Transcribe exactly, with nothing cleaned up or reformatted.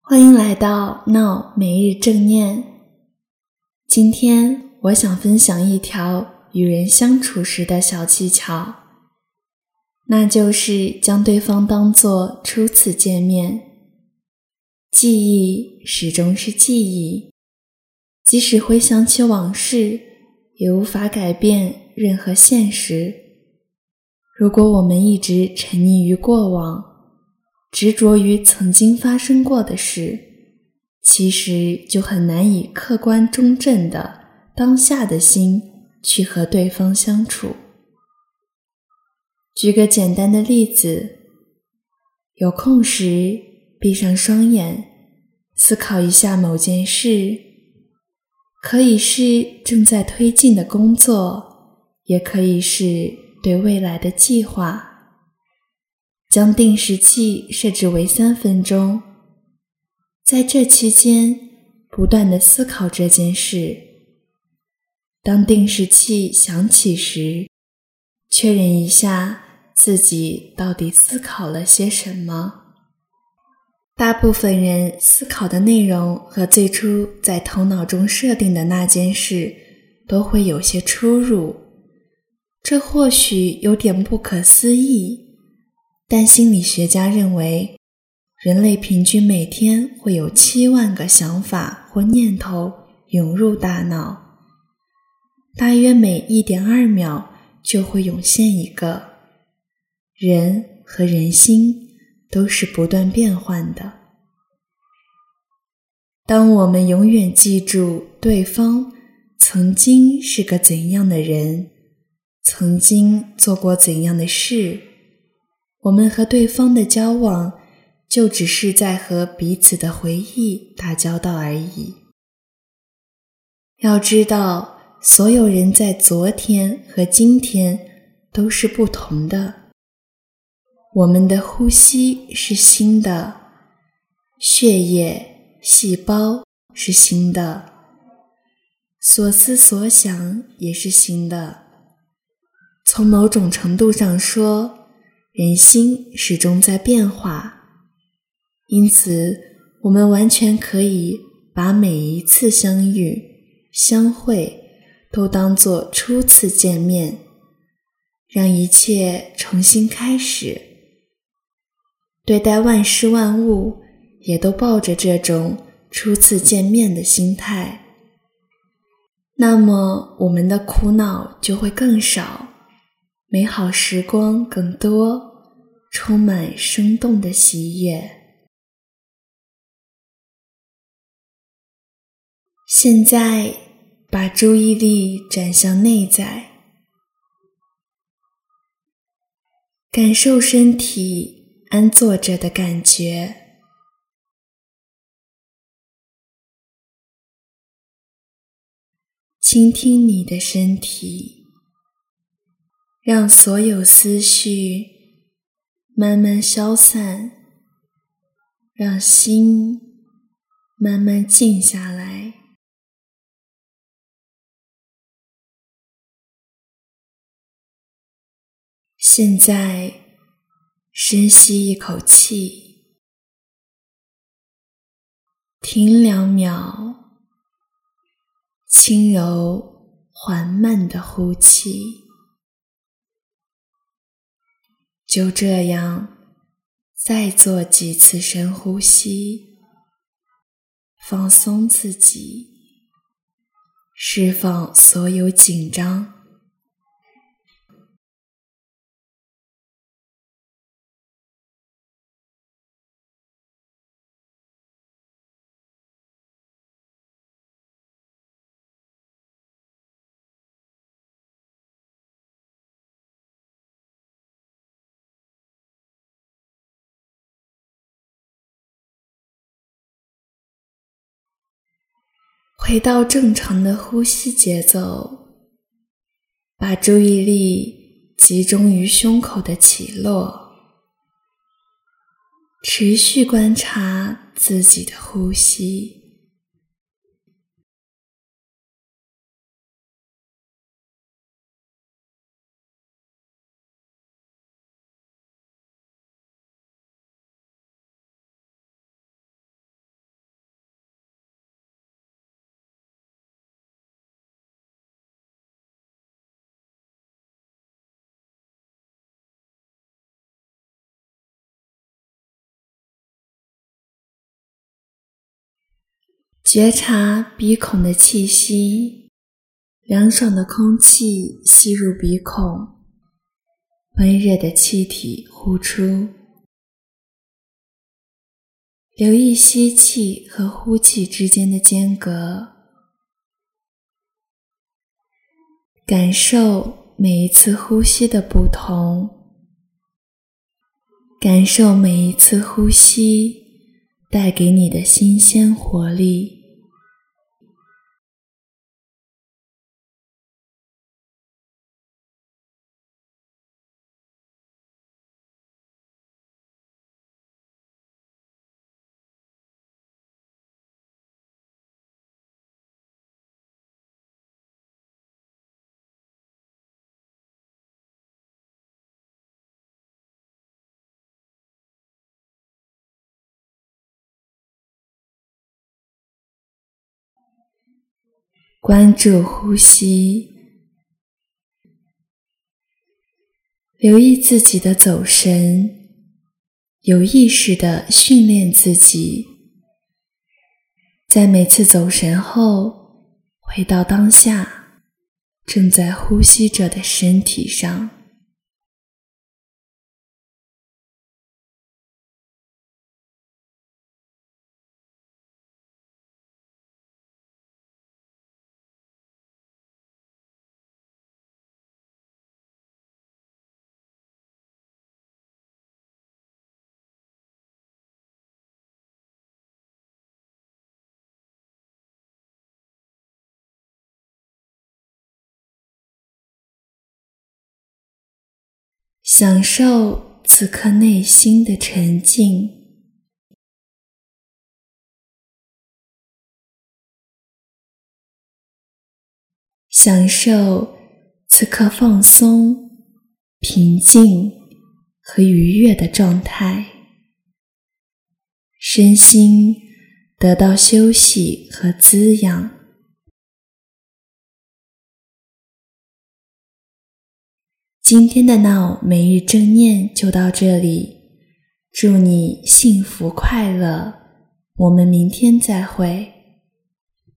欢迎来到闹每日正念。今天我想分享一条与人相处时的小技巧，那就是将对方当作初次见面。记忆始终是记忆，即使回想起往事，也无法改变任何现实。如果我们一直沉溺于过往，执着于曾经发生过的事，其实就很难以客观中正的当下的心去和对方相处。举个简单的例子，有空时闭上双眼，思考一下某件事，可以是正在推进的工作，也可以是对未来的计划。将定时器设置为三分钟，在这期间不断地思考这件事。当定时器响起时，确认一下自己到底思考了些什么。大部分人思考的内容和最初在头脑中设定的那件事都会有些出入，这或许有点不可思议。但心理学家认为，人类平均每天会有七万个想法或念头涌入大脑，大约每 一点二 秒就会涌现一个。人和人心都是不断变换的。当我们永远记住对方曾经是个怎样的人，曾经做过怎样的事，我们和对方的交往就只是在和彼此的回忆打交道而已。要知道，所有人在昨天和今天都是不同的。我们的呼吸是新的，血液、细胞是新的，所思所想也是新的。从某种程度上说，人心始终在变化，因此我们完全可以把每一次相遇、相会都当作初次见面，让一切重新开始。对待万事万物，也都抱着这种初次见面的心态，那么我们的苦恼就会更少，美好时光更多，充满生动的喜悦。现在把注意力转向内在，感受身体安坐着的感觉，倾听你的身体，让所有思绪慢慢消散，让心慢慢静下来。现在深吸一口气，停两秒，轻柔缓慢地呼气。就这样，再做几次深呼吸，放松自己，释放所有紧张。回到正常的呼吸节奏，把注意力集中于胸口的起落，持续观察自己的呼吸。 觉察鼻孔的气息，凉爽的空气吸入鼻孔，温热的气体呼出。留意吸气和呼气之间的间隔，感受每一次呼吸的不同，感受每一次呼吸带给你的新鲜活力。关注呼吸，留意自己的走神，有意识地训练自己，在每次走神后，回到当下，正在呼吸着的身体上。享受此刻内心的沉静，享受此刻放松、平静和愉悦的状态，身心得到休息和滋养。今天的 Now 每日正念就到这里，祝你幸福快乐，我们明天再会。